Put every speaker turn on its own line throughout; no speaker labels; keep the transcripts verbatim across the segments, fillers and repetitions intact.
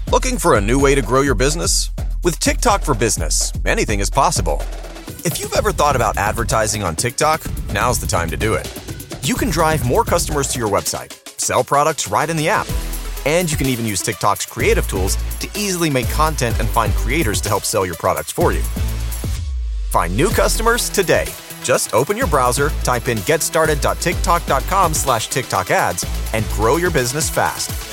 Looking for a new way to grow your business? With TikTok for Business, anything is possible. If you've ever thought about advertising on TikTok, now's the time to do it. You can drive more customers to your website, sell products right in the app, and you can even use TikTok's creative tools to easily make content and find creators to help sell your products for you. Find new customers today. Just open your browser, type in getstarted.tiktok.com slash TikTok ads, and grow your business fast.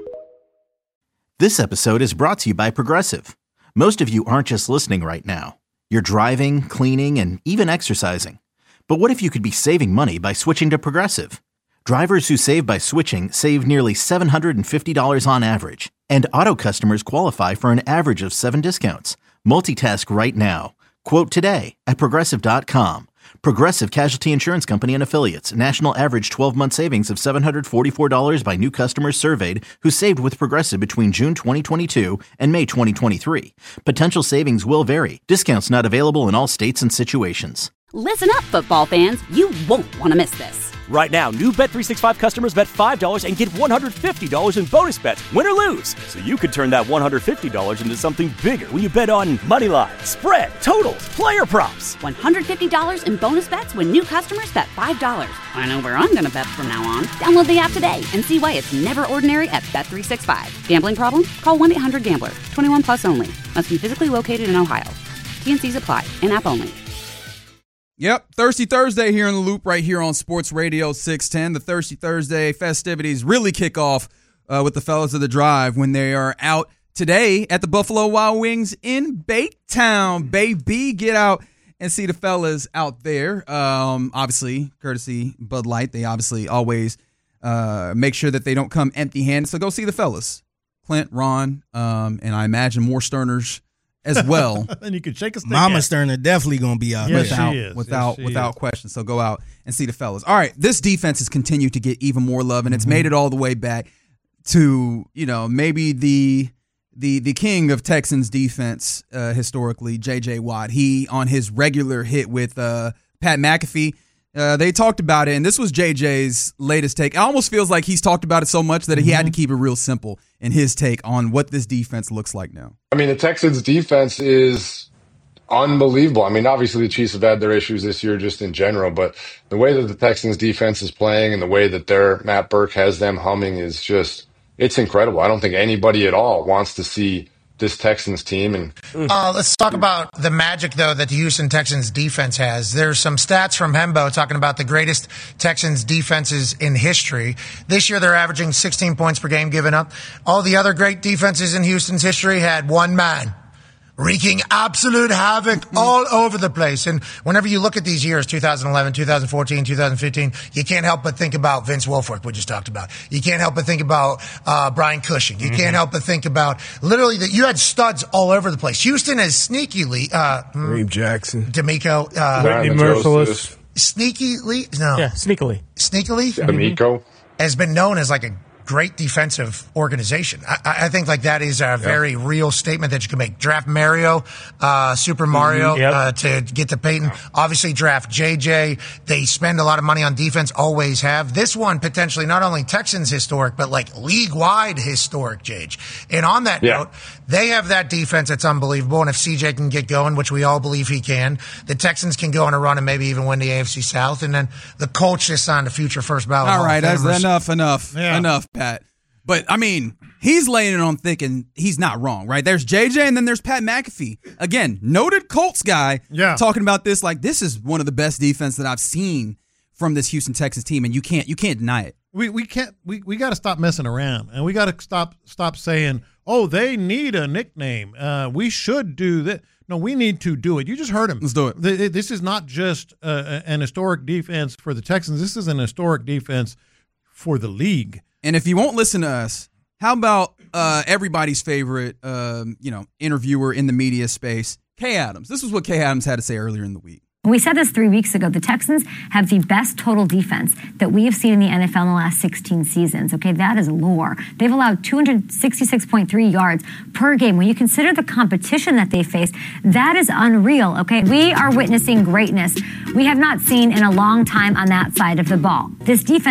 This episode is brought to you by Progressive. Most of you aren't just listening right now. You're driving, cleaning, and even exercising. But what if you could be saving money by switching to Progressive? Drivers who save by switching save nearly seven hundred fifty dollars on average. And auto customers qualify for an average of seven discounts. Multitask right now. Quote today at Progressive dot com. Progressive Casualty Insurance Company and Affiliates. National average twelve-month savings of seven hundred forty-four dollars by new customers surveyed who saved with Progressive between June twenty twenty-two and May twenty twenty-three. Potential savings will vary. Discounts not available in all states and situations.
Listen up, football fans. You won't want to miss this.
Right now, new Bet three sixty-five customers bet five dollars and get one hundred fifty dollars in bonus bets, win or lose. So you could turn that one hundred fifty dollars into something bigger when you bet on money line, spread, totals, player props.
one hundred fifty dollars in bonus bets when new customers bet five dollars. I know where I'm going to bet from now on. Download the app today and see why it's never ordinary at Bet three sixty-five. Gambling problem? Call one eight hundred gambler. twenty-one plus only. Must be physically located in Ohio. T and C's apply. In-app only.
Yep, Thirsty Thursday here in the Loop right here on Sports Radio six ten. The Thirsty Thursday festivities really kick off uh, with the fellas of the drive when they are out today at the Buffalo Wild Wings in Baytown. Baby, get out and see the fellas out there. Um, obviously, courtesy Bud Light, they obviously always uh, make sure that they don't come empty-handed. So go see the fellas, Clint, Ron, um, and I imagine more Sterners as well.
And you can shake a stick.
Mama
at.
Sterner definitely gonna be out
Yes,
there.
without
she is.
without
Yes, she
without
is.
question. So go out and see the fellas. All right, this defense has continued to get even more love, and it's
Mm-hmm.
made it all the way back to, you know, maybe the the the king of Texans defense uh, historically, J J Watt. He on his regular hit with uh, Pat McAfee. Uh, they talked about it, and this was J J's latest take. It almost feels like he's talked about it so much that he had to keep it real simple in his take on what this defense looks like now.
I mean, the Texans defense is unbelievable. I mean, obviously the Chiefs have had their issues this year just in general, but the way that the Texans defense is playing and the way that their Matt Burke has them humming is just, it's incredible. I don't think anybody at all wants to see this Texans team. And
uh, let's talk about the magic, though, that the Houston Texans defense has. There's some stats from Hembo talking about the greatest Texans defenses in history. This year, they're averaging sixteen points per game given up. All the other great defenses in Houston's history had one man wreaking absolute havoc all over the place. And whenever you look at these years, two thousand eleven, two thousand fourteen, two thousand fifteen, you can't help but think about Vince Wilfork, we just talked about. You can't help but think about uh, Brian Cushing. You mm-hmm. can't help but think about literally that you had studs all over the place. Houston has sneakily, uh,
Reem Jackson,
D'Amico, uh,
Whitney Merciless.
sneakily, no,
Yeah, sneakily.
sneakily,
D'Amico.
has been known as like a great defensive organization. I, I think like that is a very real statement that you can make. Draft Mario, uh, Super Mario,
Mm-hmm. Yep.
uh, to get to Peyton. Obviously draft J J. They spend a lot of money on defense, always have. This one potentially not only Texans historic, but like league-wide historic, Jage. And on that
Yeah.
note, they have that defense that's unbelievable. And if C J can get going, which we all believe he can, the Texans can go on a run and maybe even win the A F C South. And then the Colts just signed a future first ballot.
All
Hall of
right, that's
Famers.
enough, enough,
Yeah.
enough, Pat. But, I mean, he's laying it on thick, and he's not wrong, right? There's J J, and then there's Pat McAfee. Again, noted Colts guy
Yeah.
talking about this like this is one of the best defense that I've seen from this Houston Texans team, and you can't you can't deny it.
We we can't we, we got to stop messing around, and we got to stop stop saying, oh, they need a nickname. Uh, we should do that. No, we need to do it. You just heard him.
Let's do it.
Th- This is not just uh, an historic defense for the Texans. This is an historic defense for the league.
And if you won't listen to us, how about uh, everybody's favorite, um, you know, interviewer in the media space, Kay Adams? This is what Kay Adams had to say earlier in the week.
We said this three weeks ago. The Texans have the best total defense that we have seen in the N F L in the last sixteen seasons. Okay, that is lore. They've allowed two hundred sixty-six point three yards per game. When you consider the competition that they face, that is unreal. Okay, we are witnessing greatness we have not seen in a long time on that side of the ball. This defense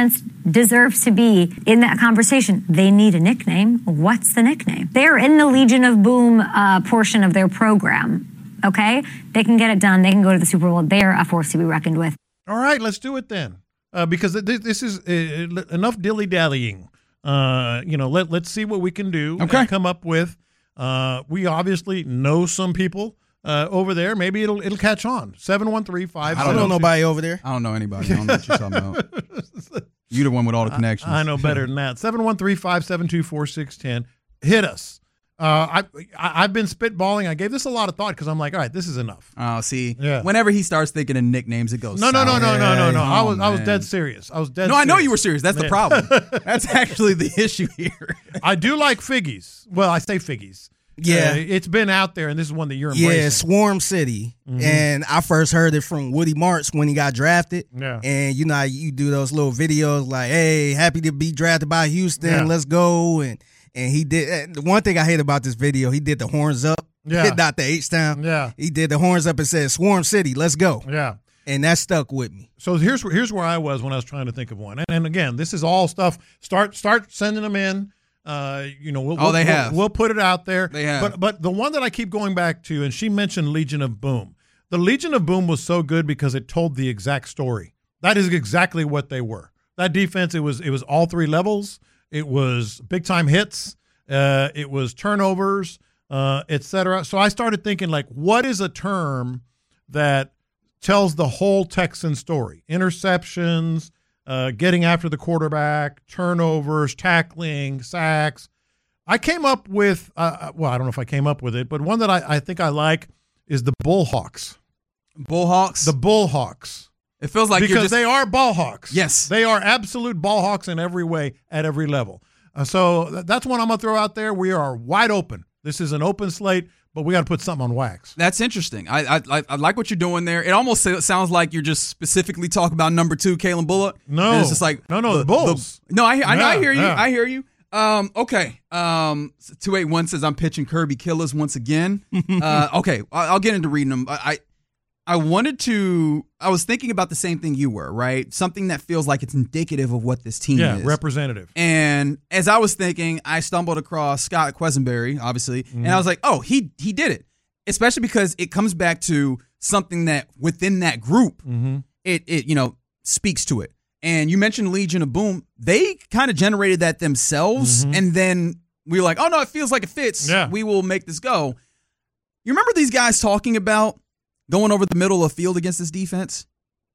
deserves to be in that conversation. They need a nickname. What's the nickname? They're in the Legion of Boom uh, portion of their program. Okay? They can get it done. They can go to the Super Bowl. They're a force to be reckoned with.
All right, let's do it then. Uh, because this, this is uh, enough dilly-dallying. Uh, you know, let, let's see what we can do
okay.
and come up with. Uh, we obviously know some people uh, over there. Maybe it'll it'll catch on. seven one three five
I don't know nobody over there.
I don't know anybody. I don't know what you're talking about. You're the one with all the connections.
I, I know better than that. seven one three, five seven two, four six one zero. Hit us. Uh, I, I, I've been spitballing. I gave this a lot of thought because I'm like, all right, this is enough.
Oh, see,
yeah.
Whenever he starts thinking of nicknames, it goes.
No, no, no, no, no, no, no.
Oh,
I was,
man.
I was dead serious. I was dead.
No,
serious.
I know you were serious. That's the
Man.
problem. That's actually the issue here.
I do like Figgies. Well, I say Figgies.
Yeah.
Uh, it's been out there, and this is one that you're embracing.
Yeah, Swarm City.
Mhm.
And I first heard it from Woody Marks when he got drafted.
Yeah.
And you know how you do those little videos like, hey, happy to be drafted by Houston.
Yeah.
Let's go. And and he did. The one thing I hate about this video, he did the horns up.
Yeah.
Not the H-Town.
Yeah.
He did the horns up and said, Swarm City, let's go.
Yeah.
And that stuck with me.
So here's where, here's where I was when I was trying to think of one. And, and again, this is all stuff. Start start sending them in. Uh, you know, we'll,
Oh,
we'll,
they
we'll,
have.
We'll put it out there.
They have.
But but the one that I keep going back to, and she mentioned Legion of Boom. The Legion of Boom was so good because it told the exact story. That is exactly what they were. That defense, it was it was all three levels. It was big time hits. Uh, it was turnovers, uh, et cetera. So I started thinking, like, what is a term that tells the whole Texan story? Interceptions, uh, getting after the quarterback, turnovers, tackling, sacks. I came up with, uh, well, I don't know if I came up with it, but one that I, I think I like is the Bullhawks.
Bullhawks.
The Bullhawks.
It feels like
because
you're just,
they are ball hawks.
Yes.
They are absolute ball hawks in every way at every level. Uh, so th- that's one I'm going to throw out there. We are wide open. This is an open slate, but we got to put something on wax.
That's interesting. I, I I like what you're doing there. It almost sounds like you're just specifically talking about number two, Kalen Bullock.
No.
And it's just like
No, no, the Bulls.
no, I, I,
Yeah,
I hear you.
yeah.
I hear you. Um, okay. Um, two eight one says I'm pitching Kirby Killers once again. uh, okay, I'll, I'll get into reading them. I, I I wanted to. I was thinking about the same thing you were, right? Something that feels like it's indicative of what this team
Yeah,
is.
representative.
And as I was thinking, I stumbled across Scott Quesenberry, obviously,
Mm-hmm.
and I was like, oh, he he did it. Especially because it comes back to something that within that group,
Mm-hmm.
it it you know speaks to it. And you mentioned Legion of Boom. They kind of generated that themselves,
Mhm.
and then we were like, oh no, it feels like it fits.
Yeah.
We will make this go. You remember these guys talking about going over the middle of the field against this defense?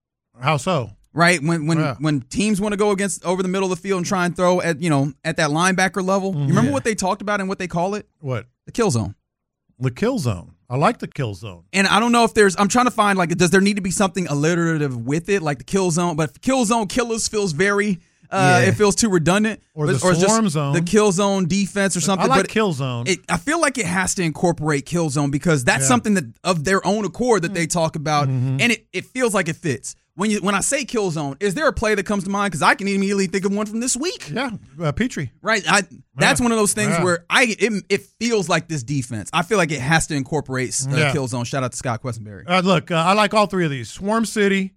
How so?
Right, when when
Yeah.
when teams want to go against over the middle of the field and try and throw at you know at that linebacker level, you remember
Yeah.
what they talked about and what they call it?
What?
The kill zone.
The kill zone. I like the kill zone.
And I don't know if there's. I'm trying to find like, does there need to be something alliterative with it, like the kill zone? But kill zone killers feels very. Uh,
Yeah.
It feels too redundant.
Or
But-
the swarm
just
zone.
the kill zone defense or something.
I like
but
kill zone.
It, I feel like it has to incorporate kill zone because that's
Yeah. Mm-hmm.
something that of their own accord that they talk about, and it, it feels like it fits. When you when I say kill zone, is there a play that comes to mind? Because I can immediately think of one from this week.
yeah, uh, Petrie.
Right, I, that's
Yeah.
one of those things
Yeah.
where I it, it feels like this defense. I feel like it has to incorporate uh,
Yeah.
kill zone. Shout out to Scott Quesenberry.
Uh, look, uh, I like all three of these: Swarm City,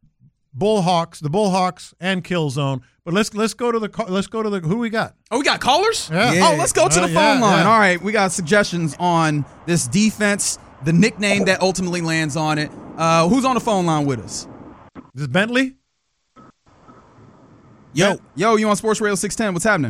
Bullhawks, the Bullhawks, and Kill Zone. But let's let's go to the ca- let's go to the who we got.
Oh, we got callers?
Yeah.
Yeah.
Oh, let's go to
Uh,
the
yeah,
phone line.
yeah.
All right, we got suggestions on this defense, the nickname that ultimately lands on it. Uh, who's on the phone line with us?
This is Bentley.
Yo, yo, you on Sports Radio six ten? What's happening?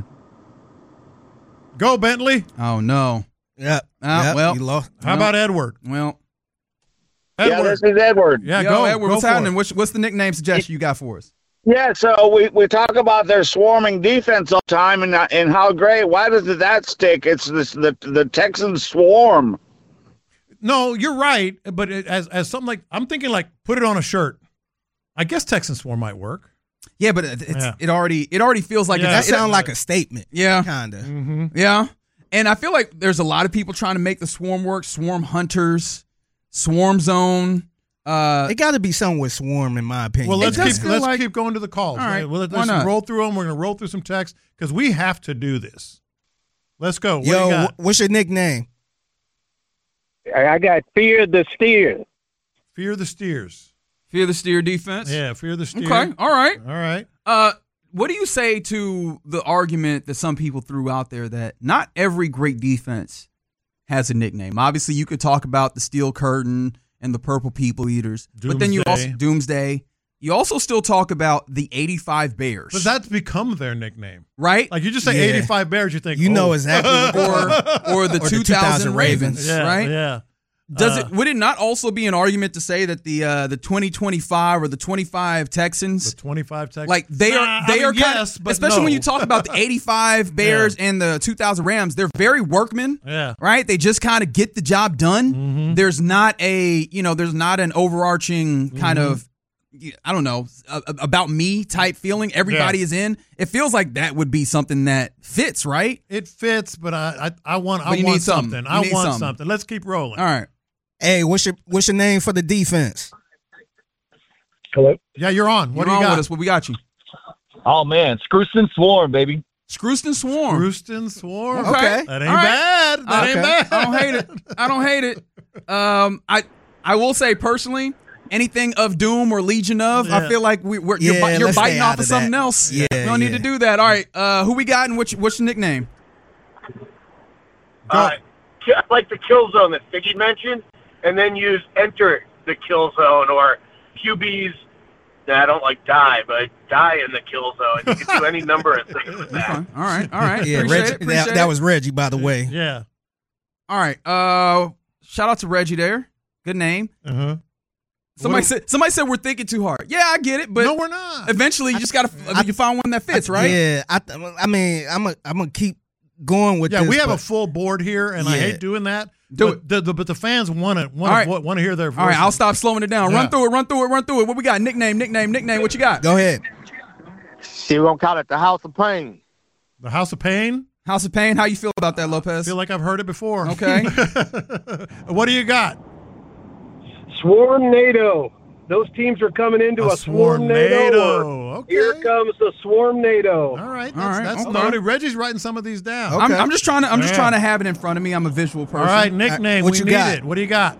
Go Bentley.
Oh no.
Yep.
Ah,
Yep,
well.
you lost.
How about Edward?
Well,
Edward.
Yeah, this is Edward.
Yeah,
yo,
go
Edward,
go
what's
for
happening?
it.
What's, what's the nickname suggestion you got for us?
Yeah, so we, we talk about their swarming defense all the time and and how great. Why does that stick? It's this the the Texans swarm.
No, you're right. But it, as as something like I'm thinking, like put it on a shirt. I guess Texan Swarm might work.
Yeah, but it, it's,
Yeah.
it already it already feels like
Yeah.
That
it's, it,
sounds like a statement.
yeah,
Kinda.
Mm-hmm.
yeah. And I feel like there's a lot of people trying to make the swarm work. Swarm hunters, swarm zone. Uh,
It got to be something with swarm, in my opinion.
Well, let's
does
keep
feel
let's
like-
keep going to the calls.
All right,
Well, let,
why
let's
not?
roll through them. We're gonna roll through some text because we have to do this. Let's go. What do
Yo,
you got?
wh- what's your nickname?
I got fear the steer.
Fear the steers.
fear the steer defense.
Yeah, fear the steer.
Okay. All right.
All right.
Uh, what do you say to the argument that some people threw out there that not every great defense has a nickname? Obviously, you could talk about the Steel Curtain and the Purple People Eaters,
Doomsday.
but then you also Doomsday. You also still talk about the eighty-five Bears.
But that's become their nickname.
Right?
Like you just say
Yeah.
eighty-five Bears, you think,
You
oh.
know exactly.
or or the,
Or the
two thousand,
two thousand
Ravens,
Ravens.
Yeah,
right?
yeah.
Does
Uh,
it would it not also be an argument to say that the uh, the twenty twenty-five or the twenty-five Texans,
The twenty-five Texans.
like they
Nah,
are they
I mean,
are kind
yes,
of,
but
especially
no.
when you talk about the eighty-five Bears and the two thousand Rams, they're very workmen.
Yeah.
Right? They just kind of get the job done.
Mm-hmm.
There's not a, you know, there's not an overarching kind
Mm-hmm.
of, I don't know, a, a- about me type feeling. Everybody
Yeah.
is in. It feels like that would be something that fits, right?
It fits, but I I, I want
But
I
you
want
need something.
something.
You
I
need
want
something.
something. Let's keep rolling.
All right.
Hey, what's your what's your name for the defense?
Hello?
Yeah, you're on. What
You're
do you
on
got?
with us. What we got you?
Oh, man. Scrooston Swarm, baby.
Scrooston Swarm.
Rooston Swarm.
Okay.
That ain't
All right.
bad. That
Okay.
ain't bad.
I don't hate it. I don't hate it. Um, I I will say personally, anything of Doom or Legion of, I
Yeah.
feel like we, we're you're,
Yeah,
bi- you're
let's stay
biting
out
off of
of
something
that.
else.
Yeah,
we don't need
yeah.
to do that. All right. Uh, who we got and what's what's your nickname?
Uh, I like the kill zone that Figgy mentioned, and then use enter the kill zone or Q B's. Nah, I don't like die, but die in the kill zone. You can do any number of things with that.
Okay. All right. All right.
Yeah,
Appreciate
Reggie,
it. Appreciate
that, that
it.
was Reggie, by the way.
Yeah.
All right. Uh, shout out to Reggie there. Good name.
Uh-huh.
Somebody
What-
said somebody said we're thinking too hard. Yeah, I get it, but
No, we're not.
eventually you just gotta
I-
you find one that fits, right?
Yeah, I I mean, I'm a, I'm gonna keep going with
Yeah,
this.
we have a
but-
full board here, and I
Yeah.
hate doing that.
Do
but
it.
The, the, but the fans want to
All right.
want want to hear their voices.
All right, I'll stop slowing it down.
Yeah.
Run through it, run through it, run through it. What we got? Nickname, nickname, nickname. What you got?
Go ahead.
See, we're going to call it the House of Pain.
The House of Pain.
House of Pain. How you feel about that,
I
Lopez?
feel like I've heard it before.
Okay.
What do you got?
Swarm NATO. Those teams are coming into a, Swarm NATO.
Okay.
Here comes the Swarm NATO.
All right. That's,
All right,
that's
okay.
noted. Reggie's writing some of these down.
Okay.
I'm, I'm just trying to. I'm just
Yeah.
trying to have it in front of me. I'm a visual person.
All right. Nickname.
What
we
you
need
got?
it. What do you got?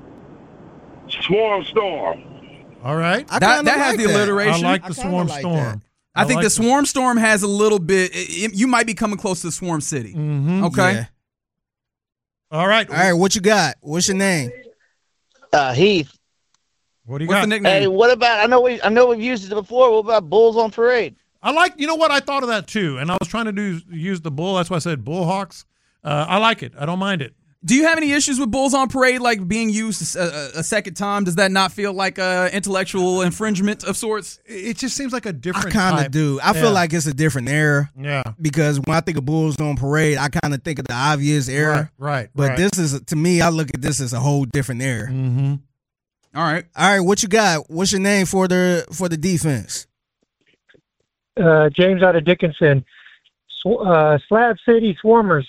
Swarm Storm.
All right.
I
That
kinda
that has
like
the
that.
alliteration.
I like
I
the
kinda
Swarm
like
Storm.
that.
I think
like
the Swarm Storm has a little bit. It, it- you might be coming close to Swarm City.
Mhm.
Okay.
Yeah.
All right.
All right, what you got? What's your name?
Uh, Heath.
What do you
What's
got?
the
Hey,
nickname?
what about? I know we I know we've used it before. What about Bulls on Parade?
I like. You know what? I thought of that too, and I was trying to do use the bull. That's why I said Bullhawks. Uh, I like it. I don't mind it.
Do you have any issues with Bulls on Parade like being used a, a, a second time? Does that not feel like a intellectual infringement of sorts?
It just seems like a
I
different.
kind
type.
of do. I
Yeah.
feel like it's a different era
Yeah.
because when I think of Bulls on Parade, I kind of think of the obvious era.
Right. Right.
But
right.
this is, to me, I look at this as a whole different era.
Mm-hmm.
All right.
All right, what you got? What's your name for the for the defense?
Uh, James out of Dickinson. Sw- uh, Slab City Swarmers.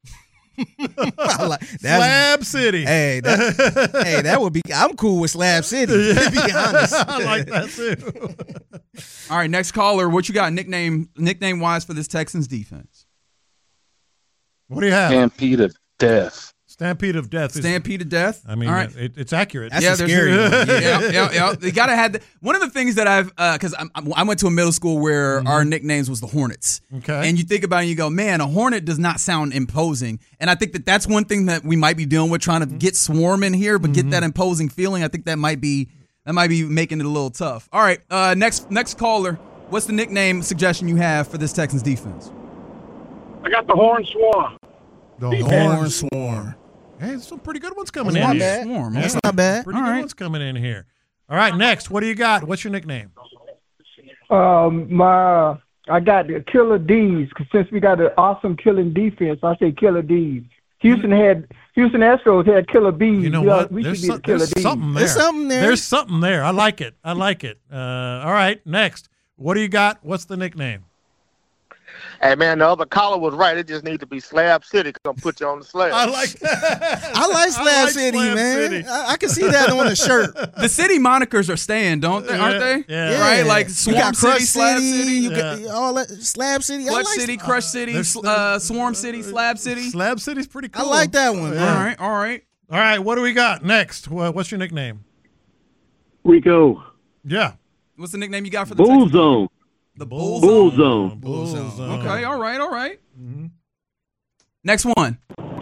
I like, that's,
Slab City.
Hey, that, hey, that would be. I'm cool with Slab City. To be honest,
I like that too.
All right. Next caller. What you got? Nickname nickname wise for this Texans defense?
What do you have?
Stampede of Death.
Stampede of Death. Is,
Stampede to death.
I mean,
all right.
it, it's accurate.
That's
yeah,
a
there's-
scary one.
yeah, yeah, yeah. They gotta have the, one of the things that I've because I I went to a middle school where our nicknames was the Hornets.
Okay.
And you think about it, and you go, man, a Hornet does not sound imposing. And I think that that's one thing that we might be dealing with, trying to get Swarm in here, but get that imposing feeling. I think that might be that might be making it a little tough. All right, uh, next next caller. What's the nickname suggestion you have for this Texans defense?
I got the Horn Swarm.
The
Horn Swarm.
Hey, some pretty good ones coming
That's
in.
not
here.
bad.
Swarm.
That's
okay.
not bad.
Pretty
All
good
right.
ones coming in here. All right, next. What do you got? What's your nickname?
Um, my I got the Killer D's 'cause since we got an awesome killing defense, I say Killer D's. Houston had Houston Astros had Killer B's.
You know
We are-
what?
We
There's,
should be
some-
the Killer
there's
D's.
something there.
There's something there.
There's something there. I like it. I like it. Uh, all right, next. What do you got? What's the nickname?
Hey man, the other caller was right. It just needs to be Slab City. Gonna put you on the slab.
I like that.
I like Slab
like
City,
Slab
man.
City.
I, I can see that on a shirt.
The city monikers are staying, don't they? Aren't they?
Yeah.
Right, like
you
Swarm
got Crush
City, Slab City,
You
Yeah.
got all that Slab City.
Clutch
I like,
City, Crush City,
there's-
uh, Swarm City, Slab City.
Slab City's pretty
I
cool.
like that one.
All
Man.
right, all right.
All right, what do we got next? Wha- What's your nickname?
Rico.
Yeah.
What's the nickname you got for the
Bull
Texans?
Zone.
The Bull,
Bull
Zone.
Zone.
Bull Zone.
Zone.
Okay, all right, all right.
Mm-hmm.
Next one.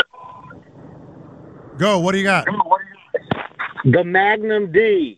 Go. What do you got?
The Magnum D.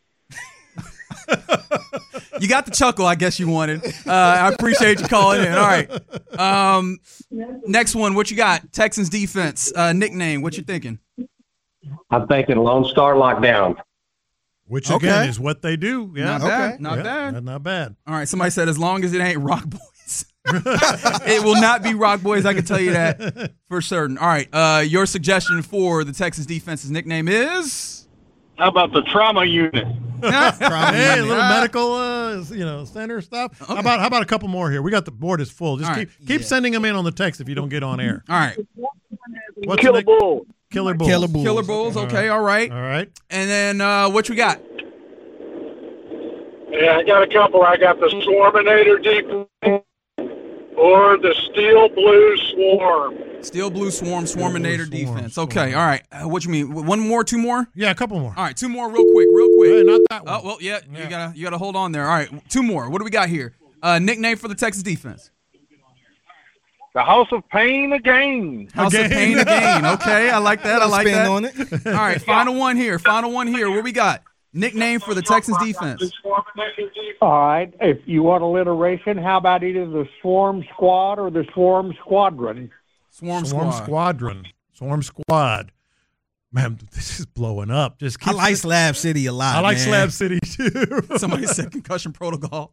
You got the chuckle, I guess you wanted. Uh, I appreciate you calling in. All right. Um, next one. What you got? Texans defense. Uh, nickname. What you thinking?
I'm thinking Lone Star Lockdown.
Which
Okay.
again is what they do. Yeah.
Not bad.
Okay.
Not
Yeah,
bad.
Not, not bad.
All right. Somebody said as long as it ain't Rock Boys. It will not be Rock Boys. I can tell you that for certain. All right. Uh, your suggestion for the Texans defense's nickname is?
How about the Trauma Unit?
Hey, a little medical, uh, you know, center stuff. How about how about a couple more here? We got the board is full. Just
All
keep
right.
keep sending them in on the text if you don't get on air.
All right.
What's
Killer
the nick-
Bull.
Killer Bulls.
Killer Bulls.
Killer Bulls. Okay. All right.
All right.
And then uh, what you got?
Yeah, I got a couple. I got the Swarminator Deep or the Steel Blue Swarm.
Steel Blue Swarm, Swarminator
Swarm,
defense.
Swarm.
Okay. All right. Uh, what you mean? One more? Two more?
Yeah, a couple more.
All right. Two more, real quick. Real quick.
Hey, not that one.
Oh well, yeah,
Yeah.
You gotta you gotta hold on there. All right, two more. What do we got here? Uh, nickname for the Texas defense.
The House of Pain again.
House of
Again.
Pain again. Okay, I like that. I like
Spin
that.
on it.
All right, final one here. Final one here. What we got? Nickname for the Texans defense.
All right. If you want alliteration, how about either the Swarm Squad or the Swarm Squadron?
Swarm,
Swarm
Squad.
Squadron. Swarm Squad. Man, this is blowing up. Just keep
I like Slab City a lot.
I like
man.
Slab City too.
Somebody said concussion protocol.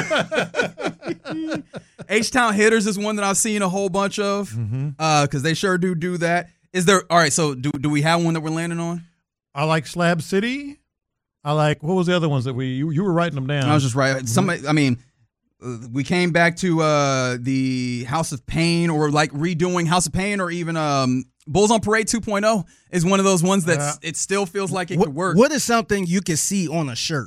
H-Town Hitters is one that I've seen a whole bunch of because uh, they sure do do that. Is there? All right. So do do we have one that we're landing on?
I like Slab City. I like what was the other ones that we you, you were writing them down.
I was just right. Somebody. I mean. Uh, we came back to uh, the House of Pain, or like redoing House of Pain, or even um, Bulls on Parade two point oh is one of those ones that
Yeah.
it still feels like it
What,
could work.
what is something you can see on a shirt?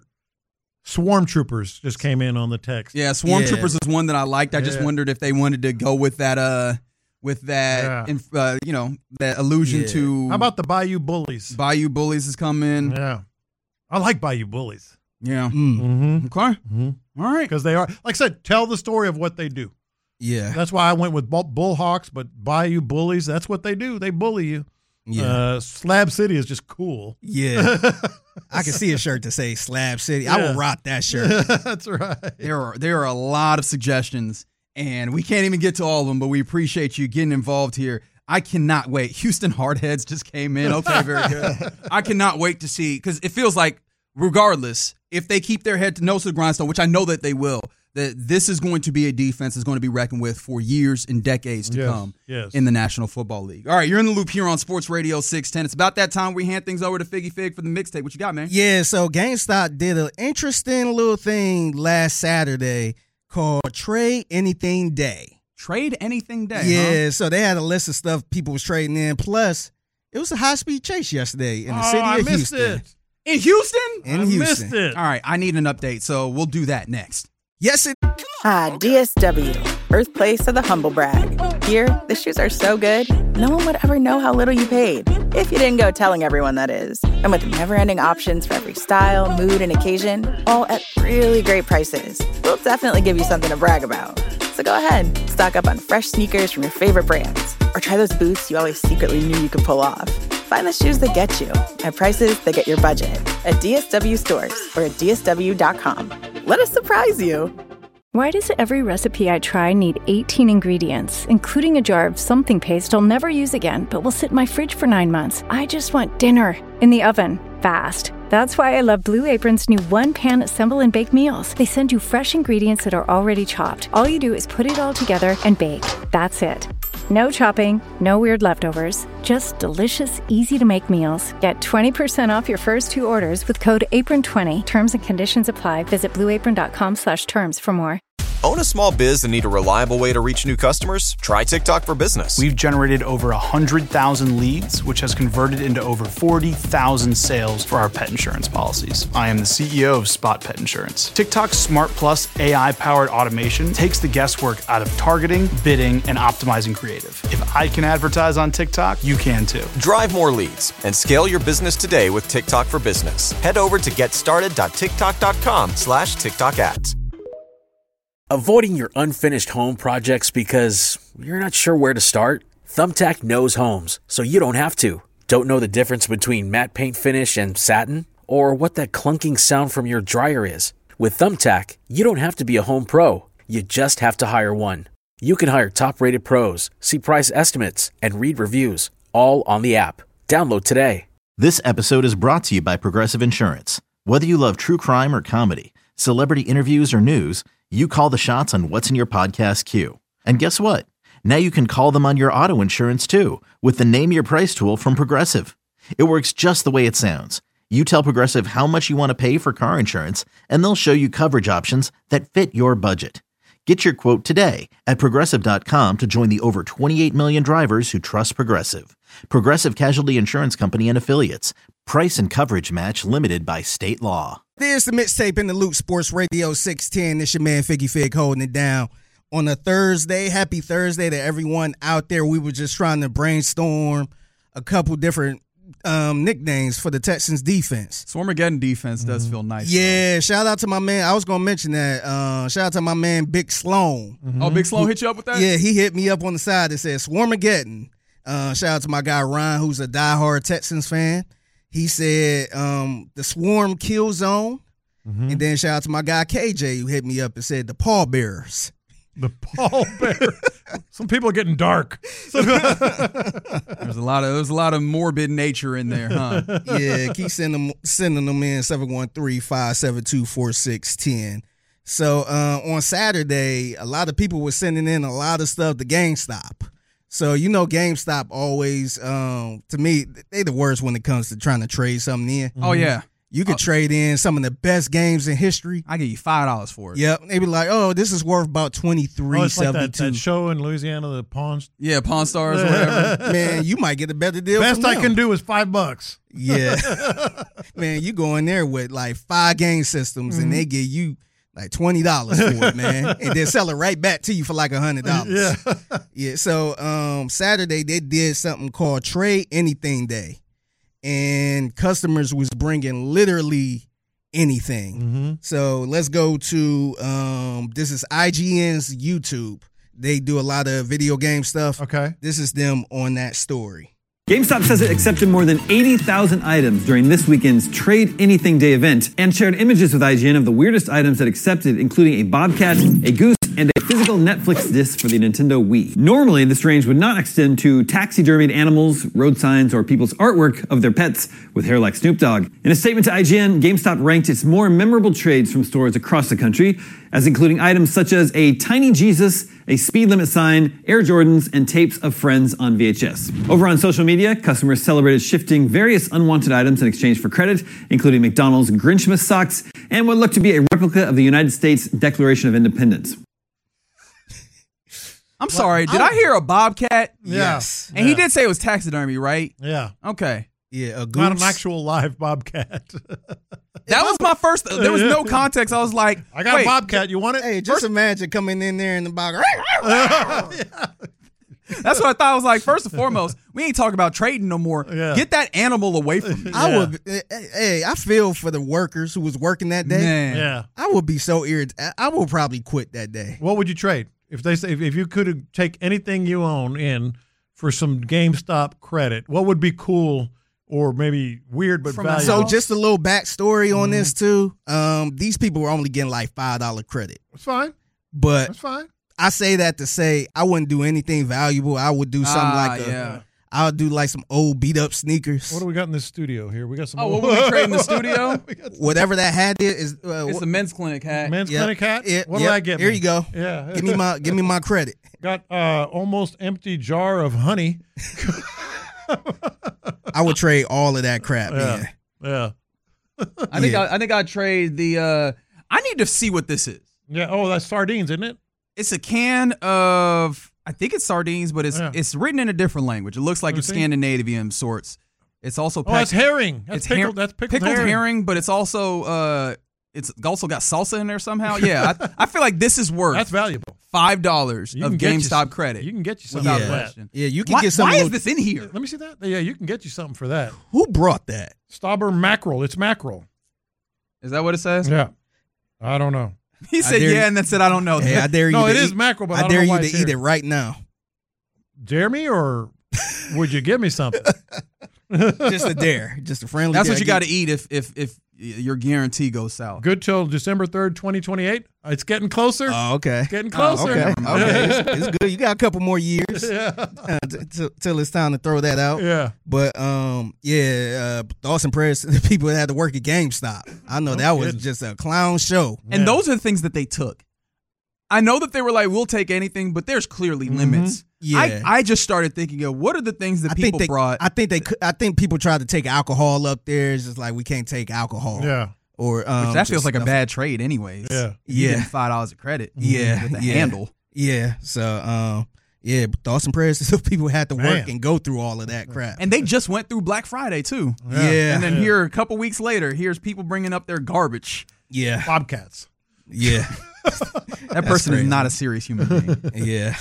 Swarm Troopers just came in on the text.
Yeah, Swarm
Yeah.
Troopers is one that I liked. I just
Yeah.
wondered if they wanted to go with that, uh, with that,
Yeah.
inf- uh, you know, that allusion
Yeah.
to
How about the Bayou Bullies?
Bayou Bullies is coming.
Yeah, I like Bayou Bullies.
Yeah.
Mm.
Mm-hmm.
Okay.
Mm-hmm.
All right.
Because they are, like I said, tell the story of what they do.
Yeah.
That's why I went with Bull- Bullhawks, but Bayou Bullies, that's what they do. They bully you.
Yeah.
Uh, Slab City is just cool.
Yeah. I can see a shirt to say Slab City. I
Yeah.
will rock that shirt.
That's right.
There are there are a lot of suggestions, and we can't even get to all of them, but we appreciate you getting involved here. I cannot wait. Houston Hardheads just came in. Okay, very good. I cannot wait to see, because it feels like, regardless, if they keep their head to nose to the grindstone, which I know that they will, that this is going to be a defense that's going to be reckoned with for years and decades to
Yes,
come
yes.
in the National Football League. All right, you're in the loop here on Sports Radio six ten. It's about that time we hand things over to Figgy Fig for the mixtape. What you got, man?
Yeah, so GameStop did an interesting little thing last Saturday called Trade Anything Day.
Trade Anything Day,
Yeah,
huh?
so they had a list of stuff people was trading in. Plus, it was a high-speed chase yesterday in the
Oh,
city
I
of
missed
Houston.
it.
In Houston?
In
I
Houston.
missed it.
All right, I need an update, so we'll do that next.
Yes, it
Ah, D S W, birthplace of the humble brag. Here, the shoes are so good, no one would ever know how little you paid. If you didn't go telling everyone, that is. And with never-ending options for every style, mood, and occasion, all at really great prices, we'll definitely give you something to brag about. So go ahead, stock up on fresh sneakers from your favorite brands, or try those boots you always secretly knew you could pull off. Find the shoes that get you at prices that get your budget at D S W stores or at D S W dot com. Let us surprise you.
Why does every recipe I try need eighteen ingredients, including a jar of something paste I'll never use again, but will sit in my fridge for nine months? I just want dinner in the oven, fast. That's why I love Blue Apron's new one-pan assemble and bake meals. They send you fresh ingredients that are already chopped. All you do is put it all together and bake. That's it. No chopping, no weird leftovers, just delicious, easy-to-make meals. Get twenty percent off your first two orders with code apron twenty. Terms and conditions apply. Visit blueapron.com slash terms for more.
Own a small biz and need a reliable way to reach new customers? Try TikTok for Business.
We've generated over one hundred thousand leads, which has converted into over forty thousand sales for our pet insurance policies. I am the C E O of Spot Pet Insurance. TikTok's Smart Plus A I-powered automation takes the guesswork out of targeting, bidding, and optimizing creative. If I can advertise on TikTok, you can too.
Drive more leads and scale your business today with TikTok for Business. Head over to getstarted.tiktok.com slash TikTok ads.
Avoiding your unfinished home projects because you're not sure where to start? Thumbtack knows homes, so you don't have to. Don't know the difference between matte paint finish and satin? Or what that clunking sound from your dryer is? With Thumbtack, you don't have to be a home pro. You just have to hire one. You can hire top-rated pros, see price estimates, and read reviews, all on the app. Download today.
This episode is brought to you by Progressive Insurance. Whether you love true crime or comedy, celebrity interviews or news, you call the shots on what's in your podcast queue. And guess what? Now you can call them on your auto insurance too with the Name Your Price tool from Progressive. It works just the way it sounds. You tell Progressive how much you want to pay for car insurance, and they'll show you coverage options that fit your budget. Get your quote today at Progressive dot com to join the over twenty-eight million drivers who trust Progressive. Progressive Casualty Insurance Company and Affiliates. Price and coverage match limited by state law.
There's the mixtape in the Loop Sports Radio six ten. It's your man Figgy Fig holding it down on a Thursday. Happy Thursday to everyone out there. We were just trying to brainstorm a couple different um, nicknames for the Texans defense.
Swarmageddon defense does mm-hmm. feel nice.
Yeah, though. Shout out to my man. I was going to mention that. Uh, shout out to my man Big Sloan.
Mm-hmm. Oh, Big Sloan hit you up with that?
Yeah, he hit me up on the side that said Swarmageddon. Uh, shout out to my guy Ryan, who's a diehard Texans fan. He said um, the Swarm Kill Zone. Mm-hmm. And then shout out to my guy K J, who hit me up and said the Pallbearers.
The pallbearers. Some people are getting dark.
there's a lot of there's a lot of morbid nature in there, huh?
Yeah, keep sending them sending them in seven one three, five seven two, four six one zero. So uh, on Saturday, a lot of people were sending in a lot of stuff to GameStop. So, you know, GameStop always, um, to me, they the worst when it comes to trying to trade something in.
Oh, yeah.
You could oh. trade in some of the best games in history.
I give you five dollars for it.
Yep. They be like, oh, this is worth about twenty-three
oh,
seventy-two.
Like that, that show in Louisiana, the Pawn
Yeah, Pawn Stars or whatever.
Man, you might get a better deal.
Best
from
I
them.
can do is five bucks.
Yeah. Man, you go in there with like five game systems mm-hmm. and they give you like twenty dollars for it, man. And then sell it right back to you for like one hundred dollars.
Yeah.
Yeah. So um, Saturday, they did something called Trade Anything Day. And customers was bringing literally anything.
Mm-hmm.
So let's go to, um, this is I G N's YouTube. They do a lot of video game stuff.
Okay.
This is them on that story.
GameStop says it accepted more than eighty thousand items during this weekend's Trade Anything Day event and shared images with I G N of the weirdest items that accepted, including a bobcat, a goose, and a physical Netflix disc for the Nintendo Wii. Normally, this range would not extend to taxidermied animals, road signs, or people's artwork of their pets with hair like Snoop Dogg. In a statement to I G N, GameStop ranked its more memorable trades from stores across the country, as including items such as a tiny Jesus, a speed limit sign, Air Jordans, and tapes of Friends on V H S. Over on social media, customers celebrated shifting various unwanted items in exchange for credit, including McDonald's Grinchmas socks and what looked to be a replica of the United States Declaration of Independence.
I'm sorry, did I hear a bobcat?
Yes.
And
yeah.
he did say it was taxidermy, right?
Yeah.
Okay.
Yeah, a goose.
Not an actual live bobcat.
That was my first, there was no context. I was like,
I got
wait,
a bobcat. You want it?
Hey, just first, imagine coming in there in the box.
Yeah.
That's what I thought. I was like, first and foremost, we ain't talking about trading no more.
Yeah.
Get that animal away from me.
I
Yeah.
would. Hey, I feel for the workers who was working that day.
Man.
Yeah.
I would be so irritated. I would probably quit that day.
What would you trade if they say if, if you could take anything you own in for some GameStop credit? What would be cool or maybe weird but
From
valuable?
So just a little backstory on mm-hmm. this too. Um, these people were only getting like five dollar credit.
That's fine.
But
That's fine.
I say that to say I wouldn't do anything valuable. I would do something
Ah,
like a,
yeah.
I would do like some old beat up sneakers.
What do we got in this studio here? We got some.
Oh,
old-
what would we trade in the studio?
Whatever that hat is. is uh,
It's a men's clinic hat.
Men's
Yep.
clinic hat.
Yep,
What
yep.
did I get?
Here
me?
you go.
Yeah.
Give me my give me my credit.
Got uh almost empty jar of honey.
I would trade all of that crap,
Yeah.
man.
Yeah.
I think
Yeah.
I, I think I'd trade the. Uh, I need to see what this is.
Yeah. Oh, that's sardines, isn't it?
It's a can of. I think it's sardines, but it's
Yeah.
it's written in a different language. It looks like
Let me
it's
see.
Scandinavian sorts. It's also.
Oh, that's herring. That's
it's
pickled.
her-
that's pickled,
pickled
herring.
herring, but it's also uh, it's also got salsa in there somehow. Yeah, I, I feel like this is worth
That's valuable.
five dollars
You
of
can get you
GameStop
some-
credit.
You can get you something
without
for that.
question.
Yeah, you can
Why,
get some.
why is
little-
this in here?
Let me see that. Yeah, you can get you something for that.
Who brought that?
Stauber mackerel. It's mackerel.
Is that what it says?
Yeah. I don't know.
He said yeah, you, and then said I don't know.
Hey, I dare you.
No,
to
it
eat,
is mackerel, but
I,
I
dare
don't know
you
why
to
it's
eat
here.
it right now.
Jeremy, or would you give me something?
Just a dare, just a friendly.
That's
dare.
what you got to eat if if if your guarantee goes south.
Good till December third, twenty twenty-eight. It's getting closer.
Oh, okay.
It's getting closer.
Oh, okay, okay. It's, it's good. You got a couple more years
yeah.
uh, t- t- till it's time to throw that out.
Yeah.
But um, yeah, uh, Dawson Press, the people that had to work at GameStop. I know
No
that was
kidding.
just a clown show.
And
Yeah.
those are the things that they took. I know that they were like, we'll take anything, but there's clearly
Mm-hmm.
limits.
Yeah.
I, I just started thinking of what are the things that
I
people
think they,
brought.
I think they. could- I think people tried to take alcohol up there. It's just like we can't take alcohol.
Yeah.
Or um,
which that feels
just
like a
stuff-
bad trade, anyways.
Yeah.
You
Yeah.
getting five dollars of credit.
Yeah,
with the
yeah.
handle.
Yeah. So um, yeah, but Dawson Press, so people had to work
Man.
and go through all of that crap.
And they just went through Black Friday too.
Yeah.
And then
Yeah.
here a couple weeks later, here's people bringing up their garbage.
Yeah.
Bobcats.
Yeah.
That person
crazy.
is not a serious human being.
Yeah.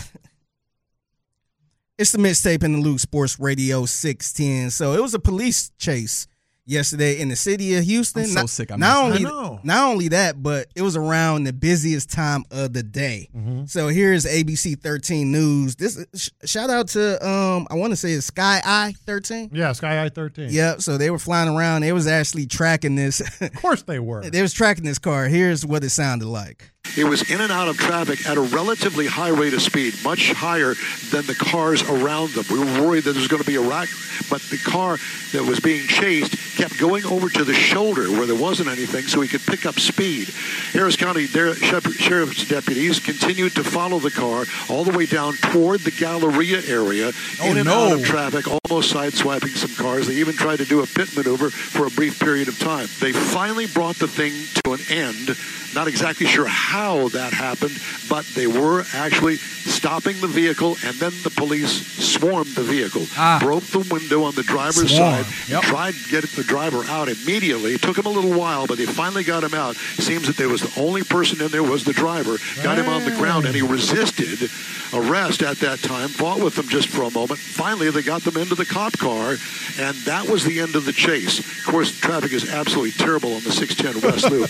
It's the mixtape in the Luke Sports Radio six ten. So it was a police chase yesterday in the city of Houston.
I'm so
not,
sick I
Not
missed
only
it. I know.
not only that, but it was around the busiest time of the day.
Mm-hmm.
So here's A B C thirteen News. This sh- shout out to um I want to say it's Sky Eye thirteen.
Yeah, Sky Eye thirteen.
Yep. So they were flying around. They was actually tracking this.
Of course they were.
They was tracking this car. Here's what it sounded like.
It was in and out of traffic at a relatively high rate of speed, much higher than the cars around them. We were worried that there was going to be a wreck, but the car that was being chased kept going over to the shoulder where there wasn't anything so he could pick up speed. Harris County Sheriff's deputies continued to follow the car all the way down toward the Galleria area,
Oh,
in and
no.
out of traffic, almost sideswiping some cars. They even tried to do a pit maneuver for a brief period of time. They finally brought the thing to an end. Not exactly sure how that happened, but they were actually stopping the vehicle, and then the police swarmed the vehicle,
Ah.
broke the window on the driver's
Swarm.
side,
Yep.
tried to get the driver out immediately. It took him a little while, but they finally got him out. Seems that there was the only person in there was the driver. Got him on the ground, and he resisted arrest at that time, fought with them just for a moment. Finally, they got them into the cop car, and that was the end of the chase. Of course, traffic is absolutely terrible on the six ten West Loop.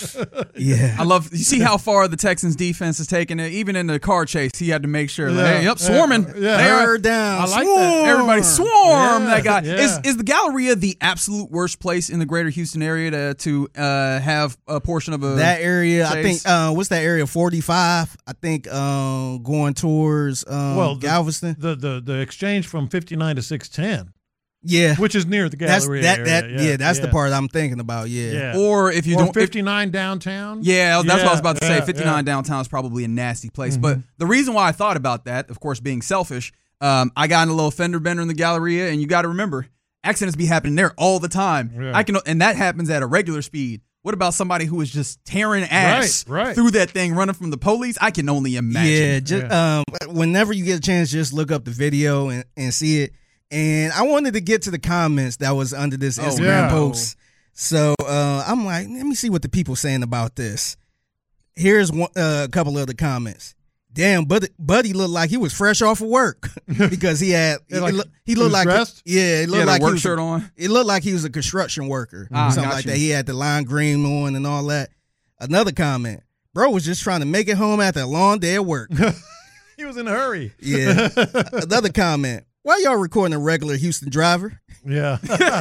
Yeah.
I love. You see how far the Texans defense is taking it. Even in the car chase, he had to make sure. Like,
Yeah.
hey, yep, swarming.
Yeah.
They are-
Third down.
I like
Swarm.
that.
Everybody swarm
Yeah,
that guy.
yeah.
Is is the Galleria the absolute worst place in the greater Houston area to to uh, have a portion of a
That area, I
chase?
think, uh, what's that area? forty-five. I think um, going towards um,
Well, the-
Galveston.
The, the the exchange from fifty-nine to six ten,
Yeah,
which is near the
that's
Galleria
that.
area.
That yeah,
yeah,
that's
yeah.
the part I'm thinking about. Yeah,
Yeah.
Or if you
or
don't, if-
fifty-nine downtown.
yeah, that's what I was about to
Yeah,
say. fifty-nine
yeah.
downtown is probably a nasty place.
Mm-hmm.
But the reason why I thought about that, of course, being selfish, um, I got in a little fender bender in the Galleria, and you got to remember, accidents be happening there all the time.
Yeah.
I can, and that happens at a regular speed. What about somebody who is just tearing ass
Right, right.
through that thing, running from the police? I can only imagine.
yeah. Just um, whenever you get a chance, just look up the video and, and see it. And I wanted to get to the comments that was under this
Oh,
Instagram
yeah.
post. So uh, I'm like, let me see what the people saying about this. Here's one, uh, a couple of the comments. Damn, Buddy, Buddy looked like he was fresh off of work because he had
Yeah,
he,
like,
look, he
he
looked
was
like
dressed?
yeah, it
He
looked
had
like
a work
he was
shirt on.
It looked like he was a construction worker,
Ah,
something
got
like
you.
that. He had the lime green on and all that. Another comment, bro was just trying to make it home after a long day at work.
He was in a hurry.
Yeah. Another comment, why y'all recording a regular Houston driver?
Yeah.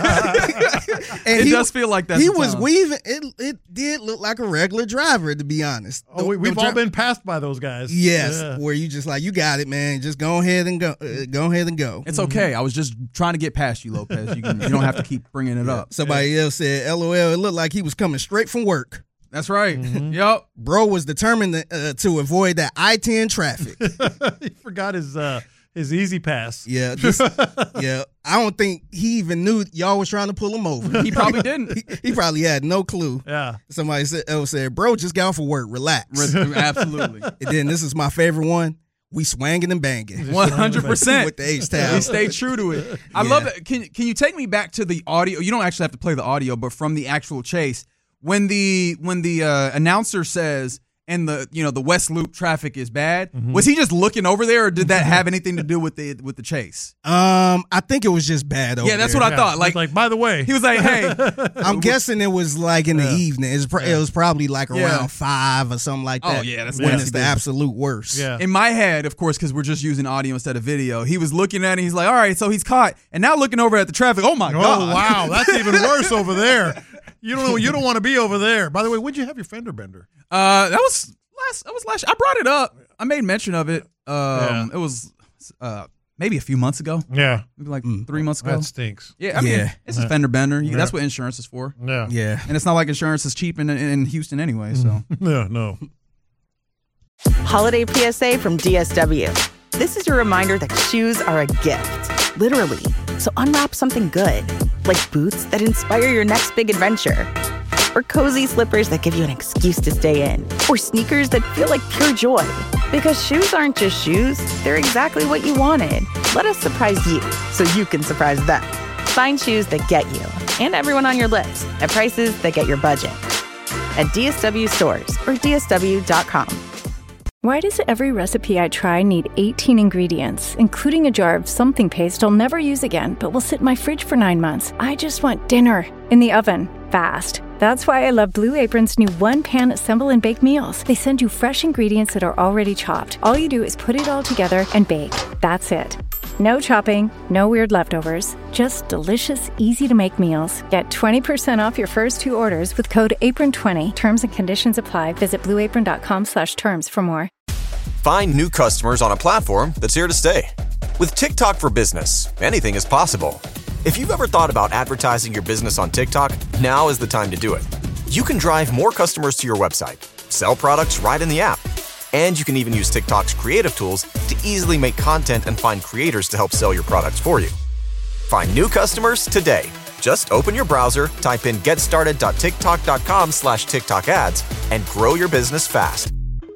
And
It
he,
does feel like that
He was
sometimes.
weaving. It it did look like a regular driver, to be honest.
Oh, we,
The-
we've
the
all
dri-
been passed by those guys.
Yes,
Yeah.
where you just like, you got it, man. Just go ahead and go. Uh, go ahead and go.
It's okay. I was just trying to get past you, Lopez. You, can, you don't have to keep bringing it up.
Somebody else said, "L O L." It looked like he was coming straight from work.
That's right.
Mm-hmm.
Yep.
Bro was determined to, uh, to avoid that I ten traffic.
He forgot his uh, his easy pass.
Yeah, this, yeah. I don't think he even knew y'all was trying to pull him over.
He probably didn't.
he, he probably had no clue.
Yeah.
Somebody said, else said, "Bro, just got off of work. Relax."
Absolutely.
And then this is my favorite one. We swanging and banging.
One hundred percent
With the H town.
He stayed true to it. I
Yeah.
love it. Can Can you take me back to the audio? You don't actually have to play the audio, but from the actual chase, when the when the uh, announcer says and the you know the West Loop traffic is bad. Mm-hmm. Was he just looking over there, or did that have anything to do with the with the chase?
Um, I think it was just bad over
Yeah, that's
there.
what I thought. Like,
like by the way,
he was like, "Hey."
I'm guessing it was like in the
Yeah.
evening. It was, pr-
Yeah.
it was probably like around
Yeah.
five or something like that.
Oh yeah, that's
when
nasty
it's the
business.
absolute worst.
Yeah.
In my head, of course, because we're just using audio instead of video, he was looking at it. He's like, "All right, so he's caught," and now looking over at the traffic. Oh my
Oh
god!
wow, that's even worse over there. You don't you don't want to be over there. By the way, where'd you have your fender bender?
Uh, that was last. That was last. I brought it up. I made mention of it. Um,
Yeah.
it was uh maybe a few months ago.
Yeah,
maybe like three months ago.
That stinks.
Yeah, I mean,
Yeah.
it's a fender bender. You-
Yeah.
That's what insurance is for.
Yeah,
Yeah.
And it's not like insurance is cheap in in Houston anyway. So
no, no.
Holiday P S A from D S W. This is your reminder that shoes are a gift, literally. So unwrap something good, like boots that inspire your next big adventure, or cozy slippers that give you an excuse to stay in, or sneakers that feel like pure joy. Because shoes aren't just shoes, they're exactly what you wanted. Let us surprise you so you can surprise them. Find shoes that get you and everyone on your list at prices that get your budget. At D S W stores or D S W dot com.
Why does every recipe I try need eighteen ingredients, including a jar of something paste I'll never use again, but will sit in my fridge for nine months? I just want dinner in the oven, fast. That's why I love Blue Apron's new one-pan assemble and bake meals. They send you fresh ingredients that are already chopped. All you do is put it all together and bake. That's it. No chopping, no weird leftovers, just delicious, easy-to-make meals. Get twenty percent off your first two orders with code apron twenty. Terms and conditions apply. Visit blueapron.com slash terms for more.
Find new customers on a platform that's here to stay. With TikTok for Business, anything is possible. If you've ever thought about advertising your business on TikTok, now is the time to do it. You can drive more customers to your website, sell products right in the app, and you can even use TikTok's creative tools to easily make content and find creators to help sell your products for you. Find new customers today. Just open your browser, type in getstarted.tiktok.com slash TikTok ads, and grow your business fast.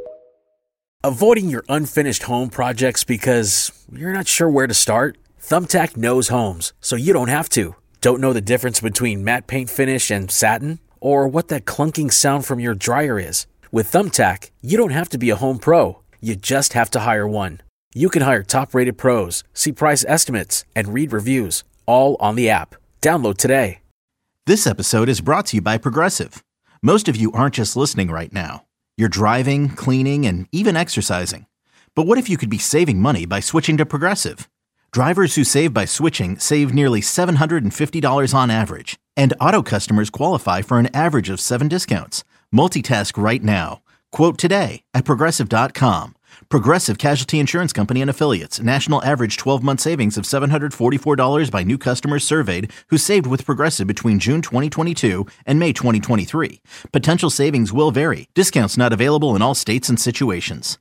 Avoiding your unfinished home projects because you're not sure where to start? Thumbtack knows homes, so you don't have to. Don't know the difference between matte paint finish and satin? Or what that clunking sound from your dryer is? With Thumbtack, you don't have to be a home pro. You just have to hire one. You can hire top-rated pros, see price estimates, and read reviews, all on the app. Download today.
This episode is brought to you by Progressive. Most of you aren't just listening right now. You're driving, cleaning, and even exercising. But what if you could be saving money by switching to Progressive? Drivers who save by switching save nearly seven hundred fifty dollars on average. And auto customers qualify for an average of seven discounts. Multitask right now. Quote today at Progressive dot com. Progressive Casualty Insurance Company and Affiliates. National average twelve-month savings of seven hundred forty-four dollars by new customers surveyed who saved with Progressive between June twenty twenty-two and May twenty twenty-three. Potential savings will vary. Discounts not available in all states and situations.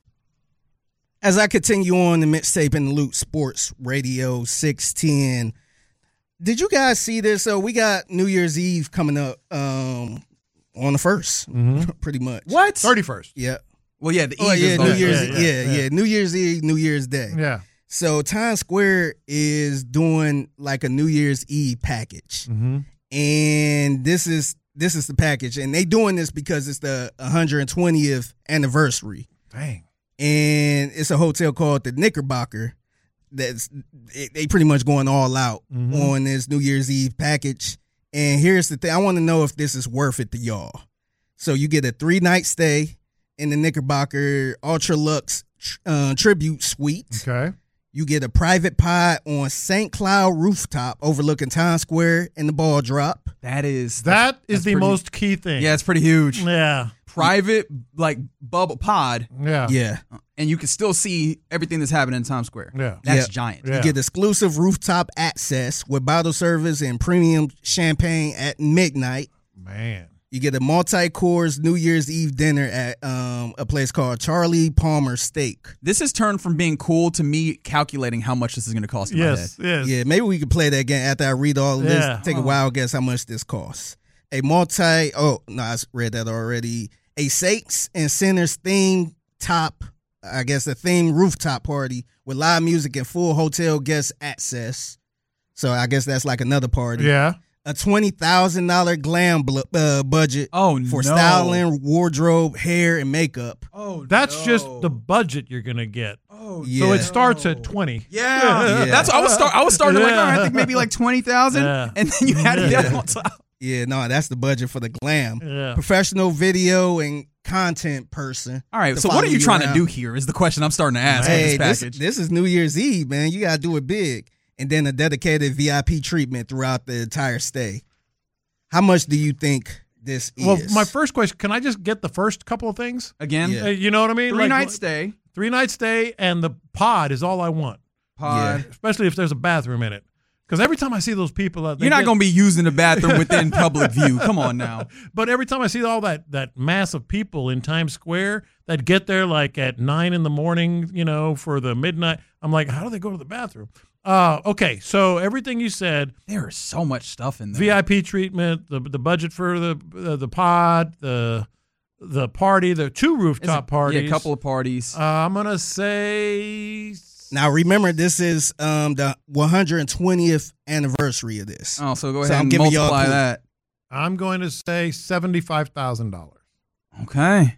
As I continue on the Mixtape and Loot Sports Radio six ten, did you guys see this? So we got New Year's Eve coming up um, on the first,
Mm-hmm.
pretty much.
what?
thirty-first.
Yeah.
Well, yeah, the
Oh,
Eve
yeah,
is
New
the-
Year's
yeah,
yeah,
yeah,
yeah,
yeah.
New Year's Eve, New Year's Day.
Yeah.
So Times Square is doing like a New Year's Eve package.
Mm-hmm.
And this is this is the package. And they doing this because it's the one hundred twentieth anniversary.
Dang.
And it's a hotel called the Knickerbocker that's they they pretty much going all out
Mhm.
on this New Year's Eve package. And here's the thing. I want to know if this is worth it to y'all. So you get a three-night stay in the Knickerbocker Ultra Luxe uh, Tribute Suite.
Okay.
You get a private pod on Saint Cloud rooftop overlooking Times Square and the ball drop.
That is
That
that's-
is
that's
the
pretty-
most key thing.
Yeah, it's pretty huge.
Yeah.
Private, like bubble pod,
Yeah.
Yeah.
and you can still see everything that's happening in Times Square.
Yeah.
That's
Yeah.
giant.
Yeah.
You get exclusive rooftop access with bottle service and premium champagne at midnight.
Man.
You get a multi-course New Year's Eve dinner at um, a place called Charlie Palmer Steak.
This has turned from being cool to me calculating how much this is going to cost in
Yes.
my head.
Yes.
Yeah, maybe we could play that again after I read all of this.
Yeah.
Take a wild guess how much this costs. A multi, oh, no, I read that already. A Saints and Sinners theme top, I guess a theme rooftop party with live music and full hotel guest access. So I guess that's like another party.
Yeah.
a twenty thousand dollars glam bl- uh, budget
oh,
for
no.
styling, wardrobe, hair, and makeup.
Oh,
That's
no.
just the budget you're gonna get.
Oh,
yeah.
So it starts at twenty.
Yeah, yeah. That's I was start. I was starting like, oh, I think maybe like twenty thousand,
Yeah.
and then you had it
Yeah.
on top.
Yeah, no, that's the budget for the glam.
Yeah.
Professional video and content person.
All right,
to
so what
follow
are you trying
around.
to do here? Is the question I'm starting to ask
Hey,
with this
this,
package.
this is New Year's Eve, man. You gotta do it big, and then a dedicated V I P treatment throughout the entire stay. How much do you think this is?
Well, my first question: can I just get the first couple of things
Again,
Yeah.
Uh, you know what I mean?
three
Like,
night stay.
Three night stay, and the pod is all I want.
Pod.
Especially if there's a bathroom in it. Because every time I see those people, uh, they
You're not
get-
going to be using the bathroom within public view. Come on now.
But every time I see all that that mass of people in Times Square that get there like at nine in the morning, you know, for the midnight, I'm like, how do they go to the bathroom? Uh, okay, so everything you said,
There is so much stuff in there.
V I P treatment, the the budget for the uh, the pod, the the party, the two
It's
rooftop
a,
parties,
Yeah, a couple of parties.
Uh, I'm gonna say
Now remember, this is um, the one hundred twentieth anniversary of this.
oh, so go
so
ahead
I'm
and
giving y'all a
multiply
clue.
that.
I'm going to say seventy-five thousand dollars.
Okay.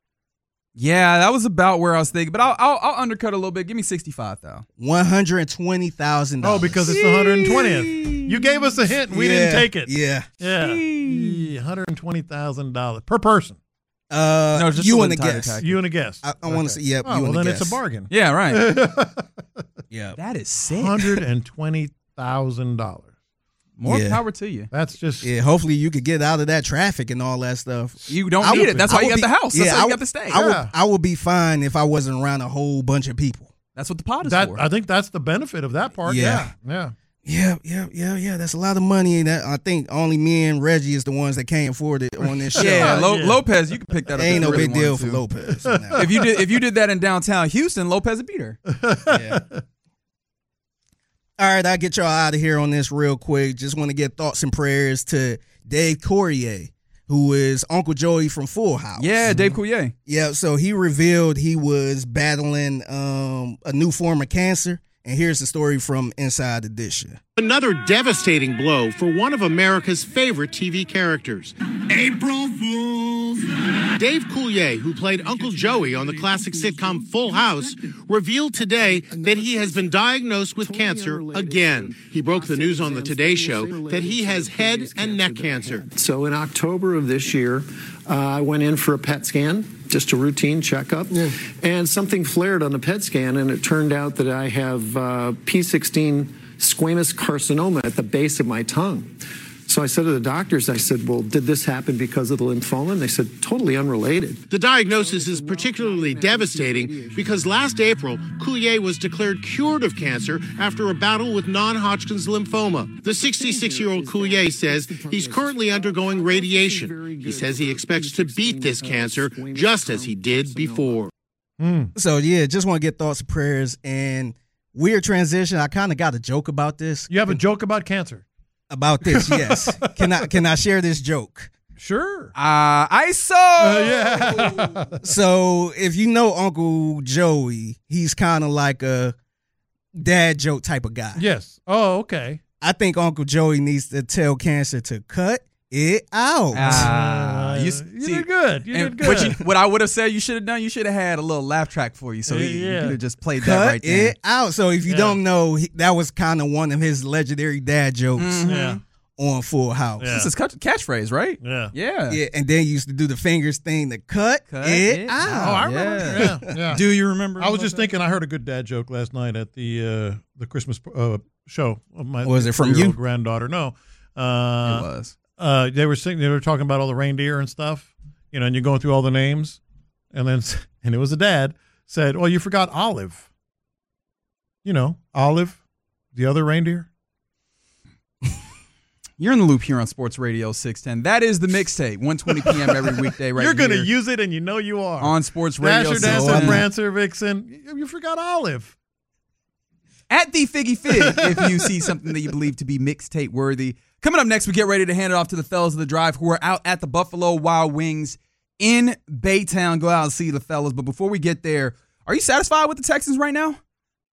Yeah, that was about where I was thinking, but I'll I'll, I'll undercut a little bit. Give me sixty-five though.
One hundred twenty thousand dollars.
Oh, because it's the one hundred twentieth. You gave us a hint, and we
Yeah,
didn't take it.
Yeah.
Yeah, yeah, one hundred twenty thousand dollars per person.
Uh,
No, just
you
the
and the
entire
guest.
package.
You and a guest.
I, I want to say, yep.
Oh,
you
well,
and the
then
guest.
it's a bargain.
Yeah, right.
Yeah.
That is sick.
one hundred twenty thousand dollars.
More
Yeah.
power to you.
That's just
Yeah, hopefully you could get out of that traffic and all that stuff.
You don't
I
need
would-
it. That's
I
why you
would
got the
be-
house. That's
yeah,
why
I
you
would-
got the stay.
I would,
Yeah.
I would be fine if I wasn't around a whole bunch of people.
That's what the pod is
that.
for.
I think that's the benefit of that part.
Yeah.
Yeah, yeah.
Yeah, yeah, yeah, yeah. That's a lot of money. That I think only me and Reggie is the ones that can't afford it on this show.
yeah, Lo-
Yeah.
Lopez, you can pick that up.
Ain't
if
no
you really
big deal
wanted
for
to.
Lopez. Now.
If you did, if you did that in downtown Houston, Lopez would beat her.
Yeah. All right, I'll get y'all out of here on this real quick. Just want to get thoughts and prayers to Dave Courier, who is Uncle Joey from Full House.
Yeah, Dave Coulier.
Yeah, so he revealed he was battling um, a new form of cancer. And here's the story from Inside Edition.
Another devastating blow for one of America's favorite T V characters. April Fools! Dave Coulier, who played Uncle Joey on the classic sitcom Full House, revealed today that he has been diagnosed with cancer again. He broke the news on the Today Show that he has head and neck cancer.
So in October of this year, uh, I went in for a P E T scan, just a routine checkup, yeah. and something flared on the P E T scan, and it turned out that I have uh, P sixteen squamous carcinoma at the base of my tongue. So I said to the doctors, I said, well, did this happen because of the lymphoma? And they said, totally unrelated.
The diagnosis is particularly devastating because last April, Coulier was declared cured of cancer after a battle with non-Hodgkin's lymphoma. The sixty-six-year-old Coulier says he's currently undergoing radiation. He says he expects to beat this cancer just as he did before.
Mm. So, yeah, just want to get thoughts and prayers. And weird transition. I kind of got a joke about this.
You have a joke about cancer?
About this, yes. Can I can I share this joke?
Sure.
Uh, I saw.
Uh, yeah.
So if you know Uncle Joey, he's kind of like a dad joke type of guy.
Yes. Oh, okay.
I think Uncle Joey needs to tell cancer to cut it out.
Ah,
Uh,
you,
you
see,
did good. You
and
did good.
What, you, what I would have said you should have done, you should have had a little laugh track for you, so he,
Yeah.
you could have just played
Cut
that right there.
it out. So if you
Yeah.
don't know, he, that was kind of one of his legendary dad jokes
Mhm.
Yeah.
on Full House.
Yeah.
This is catch, catchphrase, right?
Yeah.
Yeah.
Yeah, and then you used to do the fingers thing to cut,
Cut
it,
it
out.
Oh, I remember.
Yeah.
Yeah. yeah.
Do you remember?
I was just thinking. I heard a good dad joke last night at the uh, the Christmas uh, show of my
Was it from
three-year-old
you?
granddaughter? No, uh,
It was.
Uh, they were singing. They were talking about all the reindeer and stuff. You know, and you're going through all the names, and then and it was a dad said, "Well, you forgot Olive. You know, Olive, the other reindeer."
You're in the loop here on Sports Radio six ten. That is the mixtape, one twenty p.m. every weekday right
You're
here.
going to use it, and you know you are.
On Sports Radio
Dasher,
six ten.
Dancer, Prancer, Vixen. You, you forgot Olive.
At the Figgy Fig, if you see something that you believe to be mixtape worthy. Coming up next, we get ready to hand it off to the fellas of the drive who are out at the Buffalo Wild Wings in Baytown. Go out and see the fellas. But before we get there, are you satisfied with the Texans right now?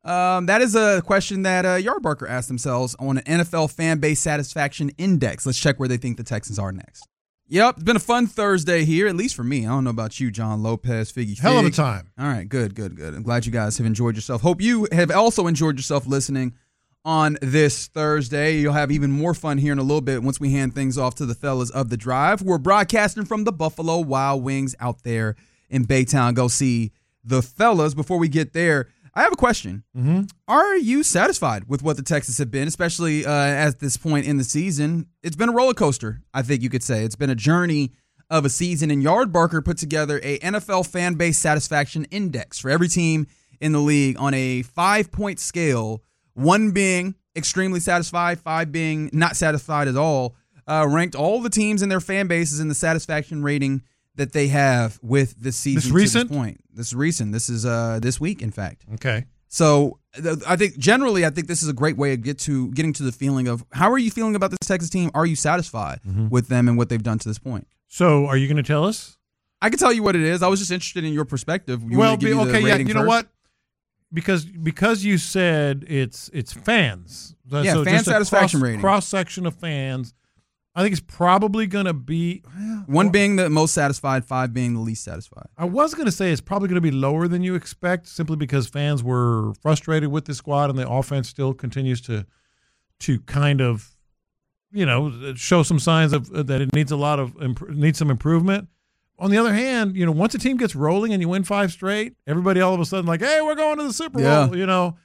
Um, that is a question that uh, Yardbarker asked themselves on an N F L fan base satisfaction index. Let's check where they think the Texans are next. Yep, it's been a fun Thursday here, at least for me. I don't know about you, John Lopez, Figgy Fig.
Hell of a time.
All right, good, good, good. I'm glad you guys have enjoyed yourself. Hope you have also enjoyed yourself listening on this Thursday. You'll have even more fun here in a little bit once we hand things off to the fellas of the drive. We're broadcasting from the Buffalo Wild Wings out there in Baytown. Go see the fellas. Before we get there, I have a question.
Mm-hmm.
Are you satisfied with what the Texans have been, especially uh, at this point in the season? It's been a roller coaster, I think you could say. It's been a journey of a season, and Yardbarker put together a N F L fan base satisfaction index for every team in the league on a five-point scale, one being extremely satisfied, five being not satisfied at all, uh, ranked all the teams and their fan bases in the satisfaction rating that they have with this season.
This recent?
To this point. This is recent. This is uh, this week, in fact.
Okay.
So th- I think generally, I think this is a great way to get to getting to the feeling of how are you feeling about this Texas team? Are you satisfied
Mhm.
with them and what they've done to this point?
So are you going to tell us?
I can tell you what it is. I was just interested in your perspective. You
well,
want me to give
be,
you the
okay, yeah.
rating
You know
first?
what? Because because you said it's it's fans.
Yeah,
so
fan
just a
satisfaction
cross,
rating.
Cross section of fans. I think it's probably going to be
One being the most satisfied, five being the least satisfied.
I was going to say it's probably going to be lower than you expect, simply because fans were frustrated with the squad and the offense still continues to to kind of, you know, show some signs of that it needs a lot of imp- needs some improvement. On the other hand, you know, once a team gets rolling and you win five straight, everybody all of a sudden like, hey, we're going to the Super Bowl.
Yeah.
You know,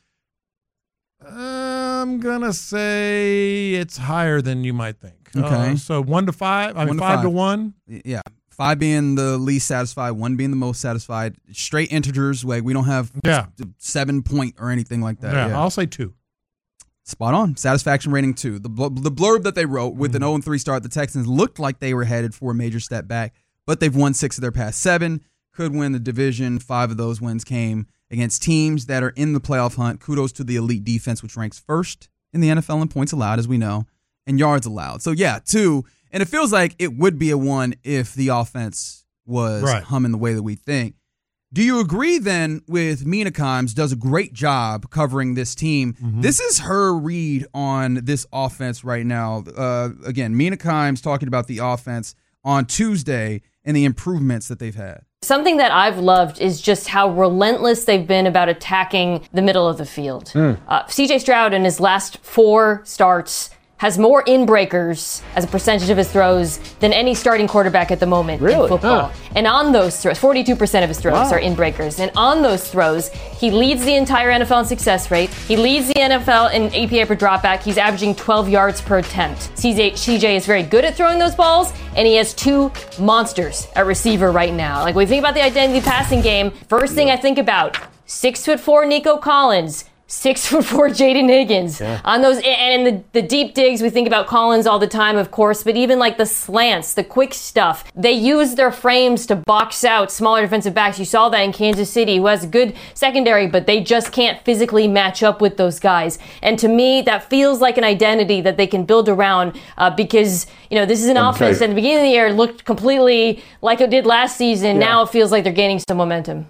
I'm gonna say it's higher than you might think.
Okay.
Uh, so one to five. I mean,
One to
five,
five.
to one.
Yeah. Five being the least satisfied, one being the most satisfied. Straight integers, like we don't have
Yeah.
seven point or anything like that.
Yeah,
Yeah.
I'll say two.
Spot on. Satisfaction rating two. The bl- the blurb that they wrote with an oh and three start, the Texans looked like they were headed for a major step back, but they've won six of their past seven, could win the division. Five of those wins came against teams that are in the playoff hunt. Kudos to the elite defense, which ranks first in the N F L in points allowed, as we know, and yards allowed. So, yeah, two. And it feels like it would be a one if the offense was
Right.
humming the way that we think. Do you agree then with Mina Kimes does a great job covering this team?
Mm-hmm.
This is her read on this offense right now. Uh, again, Mina Kimes talking about the offense on Tuesday and the improvements that they've had.
Something that I've loved is just how relentless they've been about attacking the middle of the field. Uh, C J Stroud in his last four starts has more in-breakers as a percentage of his throws than any starting quarterback at the moment in football.
Huh.
And on those throws, forty-two percent of his throws
Wow.
are in-breakers. And on those throws, he leads the entire N F L in success rate. He leads the N F L in A P A per dropback. He's averaging twelve yards per attempt. C J, C J is very good at throwing those balls, and he has two monsters at receiver right now. Like, when we think about the identity passing game, first thing I think about, six foot four Nico Collins, Six foot four Jaden Higgins.
Yeah.
On those, and in the, the deep digs, we think about Collins all the time, of course, but even like the slants, the quick stuff, they use their frames to box out smaller defensive backs. You saw that in Kansas City, who has a good secondary, but they just can't physically match up with those guys. And to me, that feels like an identity that they can build around uh, because, you know, this is an
Okay.
offense that at the beginning of the year looked completely like it did last season.
Yeah.
Now it feels like they're gaining some momentum.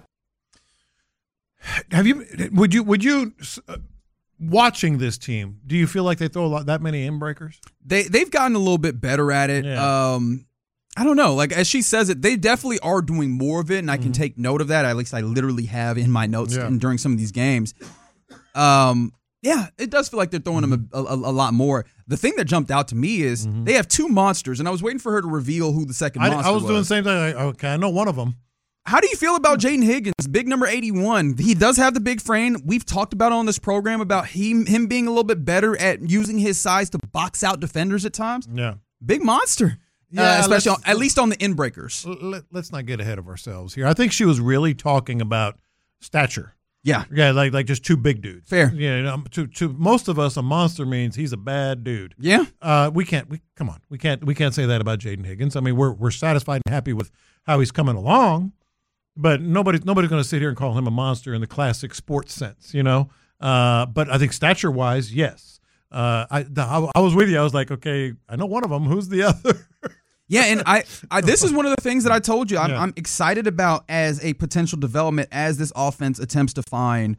Have you? Would you? Would you? Uh, watching this team, do you feel like they throw a lot that many in breakers?
They they've gotten a little bit better at it.
Yeah.
Um, I don't know. Like as she says it, they definitely are doing more of it, and I can take note of that. At least I literally have in my notes
Yeah.
and during some of these games. Um, yeah, it does feel like they're throwing them a, a, a lot more. The thing that jumped out to me is they have two monsters, and I was waiting for her to reveal who the second
I,
monster
I was
was.
doing the same thing. Like, okay, I know one of them.
How do you feel about Jaden Higgins, big number eighty-one? He does have the big frame. We've talked about on this program about him, him being a little bit better at using his size to box out defenders at times.
Yeah.
Big monster.
Yeah,
uh, especially on,
let's-
at least on the in breakers.
Let, let's not get ahead of ourselves here. I think she was really talking about stature.
Yeah.
Yeah, like like just two big dudes.
Fair.
Yeah, you know, to to most of us, a monster means he's a bad dude.
Yeah.
Uh, we can't. We come on. We can't. We can't say that about Jaden Higgins. I mean, we're we're satisfied and happy with how he's coming along, but nobody nobody's going to sit here and call him a monster in the classic sports sense, you know. Uh, but I think stature wise, yes. Uh, I, the, I I was with you. I was like, okay, I know one of them. Who's the other?
Yeah, and I, I this is one of the things that I told you I'm,
Yeah.
I'm excited about as a potential development as this offense attempts to find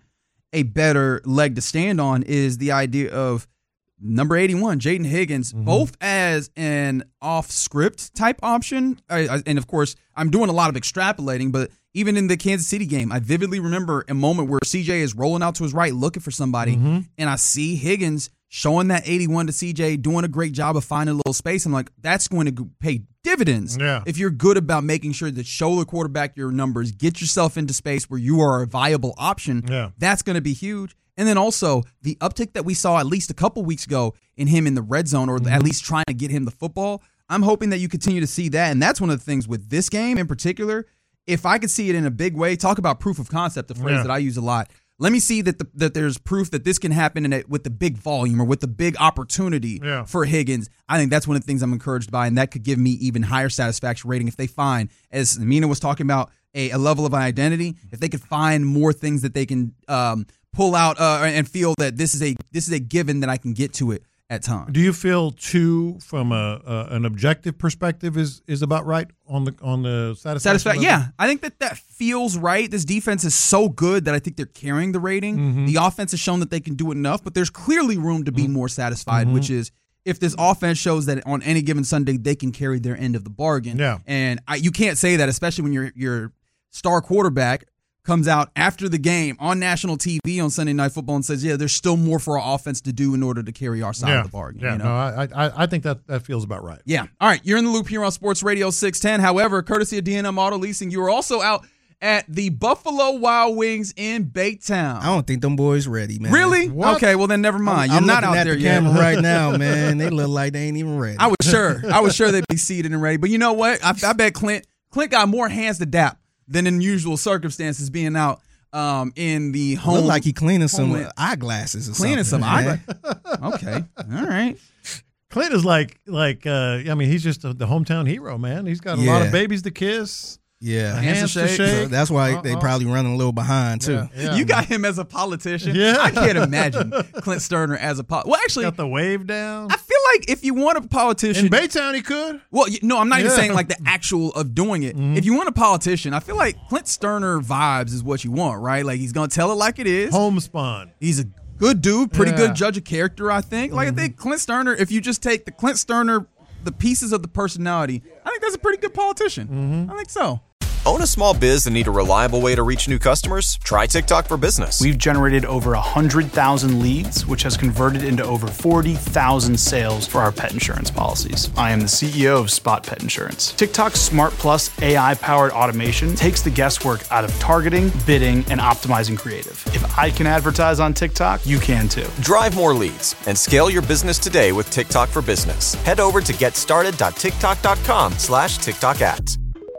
a better leg to stand on is the idea of number eighty-one, Jaden Higgins, mm-hmm. both as an off-script type option. I, I, and, of course, I'm doing a lot of extrapolating, but even in the Kansas City game, I vividly remember a moment where C J is rolling out to his right looking for somebody, mm-hmm. and I see Higgins showing that eighty-one to C J, doing a great job of finding a little space. I'm like, that's going to pay dividends
yeah.
if you're good about making sure that show the quarterback your numbers, get yourself into space where you are a viable option.
Yeah.
That's going to be huge. And then also the uptick that we saw at least a couple weeks ago in him in the red zone, or mm-hmm. at least trying to get him the football. I'm hoping that you continue to see that. And that's one of the things with this game in particular. If I could see it in a big way, talk about proof of concept, a phrase
yeah.
that I use a lot. Let me see that the, that there's proof that this can happen in a, with the big volume or with the big opportunity
yeah.
for Higgins. I think that's one of the things I'm encouraged by, and that could give me even higher satisfaction rating if they find, as Amina was talking about, a, a level of identity. If they could find more things that they can um, pull out uh, and feel that this is a this is a given that I can get to it at times.
Do you feel two from a, a an objective perspective is is about right on the on the satisfaction?
Satisfaction, yeah. I think that that feels right. This defense is so good that I think they're carrying the rating.
Mm-hmm.
The offense has shown that they can do enough, but there's clearly room to be
mm-hmm.
more satisfied,
mm-hmm.
which is if this offense shows that on any given Sunday they can carry their end of the bargain.
Yeah.
And I, you can't say that, especially when your your star quarterback comes out after the game on national T V on Sunday Night Football and says, yeah, there's still more for our offense to do in order to carry our side
yeah.
of the bargain.
Yeah,
you know?
no, I, I I think that, that feels about right.
Yeah. All right, you're in the loop here on Sports Radio six ten. However, courtesy of D N M Auto Leasing, you are also out at the Buffalo Wild Wings in Baytown.
I don't think them boys ready, man.
Really?
What?
Okay, well then never mind.
I'm,
You're
I'm
not out
at
there
the
yet.
camera right now, man. They look like they ain't even ready.
I was sure. I was sure they'd be seated and ready. But you know what? I, I bet Clint Clint got more hands to dap than in usual circumstances being out um, in the home.
Look like he cleaning some
homeland.
eyeglasses or
Cleaning
something.
some
man.
eyeglasses. Okay. All right.
Clint is like like uh, I mean he's just a, the hometown hero, man. He's got a
Yeah.
lot of babies to kiss.
Yeah,
hands to shake.
So that's why
Uh-uh.
they probably running a little behind too.
Yeah, yeah.
You got him as a politician.
Yeah.
I can't imagine Clint Sterner as a pol- well. Actually,
Got the wave down.
I feel like if you want a politician,
In Baytown, he could.
well, y- no, I'm not even
Yeah.
saying like the actual of doing it.
Mhm.
If you want a politician, I feel like Clint Sterner vibes is what you want, right? Like he's gonna tell it like it is.
Homespun.
He's a good dude, pretty
Yeah.
good judge of character, I think. Like I think Clint Sterner, if you just take the Clint Sterner, the pieces of the personality, I think that's a pretty good politician. I think so.
Own a small biz and need a reliable way to reach new customers? Try TikTok for Business.
We've generated over one hundred thousand leads, which has converted into over forty thousand sales for our pet insurance policies. I am the C E O of Spot Pet Insurance. TikTok's Smart Plus A I-powered automation takes the guesswork out of targeting, bidding, and optimizing creative. If I can advertise on TikTok, you can too.
Drive more leads and scale your business today with TikTok for Business. Head over to getstarted.tiktok.com slash TikTok ads.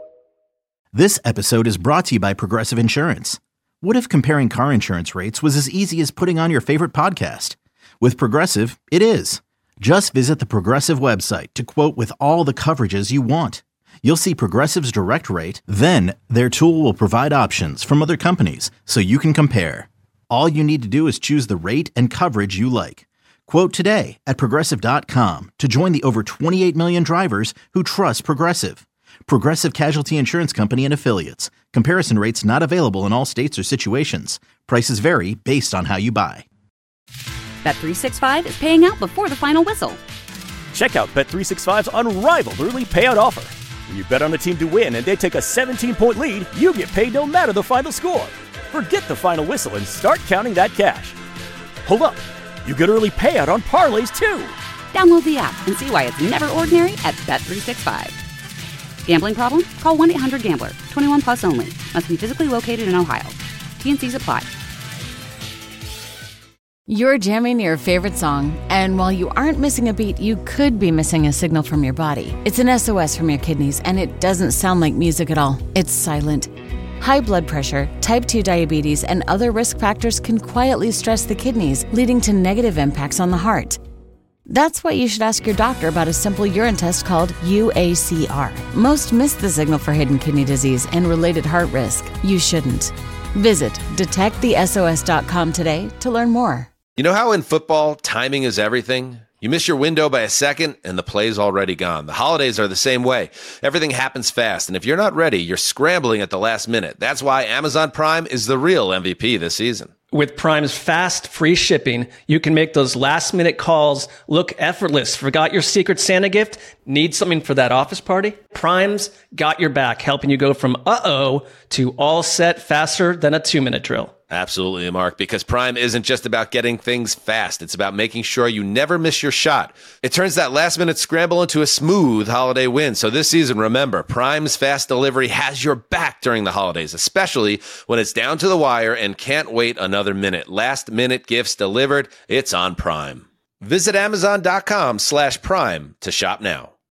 This episode is brought to you by Progressive Insurance. What if comparing car insurance rates was as easy as putting on your favorite podcast? With Progressive, it is. Just visit the Progressive website to quote with all the coverages you want. You'll see Progressive's direct rate, then their tool will provide options from other companies so you can compare. All you need to do is choose the rate and coverage you like. Quote today at Progressive dot com to join the over twenty-eight million drivers who trust Progressive. Progressive Casualty Insurance Company and Affiliates. Comparison rates not available in all states or situations. Prices vary based on how you buy.
Bet three sixty-five is paying out before the final whistle.
Check out Bet three sixty-five's unrivaled early payout offer. When you bet on a team to win and they take a seventeen-point lead, you get paid no matter the final score. Forget the final whistle and start counting that cash. Hold up. You get early payout on parlays, too.
Download the app and see why it's never ordinary at Bet three sixty-five. Gambling problem? Call one eight hundred gambler. twenty-one plus only. Must be physically located in Ohio. T N Cs apply.
You're jamming your favorite song, and while you aren't missing a beat, you could be missing a signal from your body. It's an S O S from your kidneys, and it doesn't sound like music at all. It's silent. High blood pressure, type two diabetes, and other risk factors can quietly stress the kidneys, leading to negative impacts on the heart. That's why you should ask your doctor about a simple urine test called U A C R. Most miss the signal for hidden kidney disease and related heart risk. You shouldn't. Visit detect the S O S dot com today to learn more.
You know how in football, timing is everything? You miss your window by a second, and the play's already gone. The holidays are the same way. Everything happens fast, and if you're not ready, you're scrambling at the last minute. That's why Amazon Prime is the real M V P this season.
With Prime's fast, free shipping, you can make those last-minute calls look effortless. Forgot your Secret Santa gift? Need something for that office party? Prime's got your back, helping you go from uh-oh to all set faster than a two-minute drill.
Absolutely, Mark, because Prime isn't just about getting things fast. It's about making sure you never miss your shot. It turns that last-minute scramble into a smooth holiday win. So this season, remember, Prime's fast delivery has your back during the holidays, especially when it's down to the wire and can't wait another minute. Last-minute gifts delivered. It's on Prime. Visit Amazon.com slash Prime to shop now.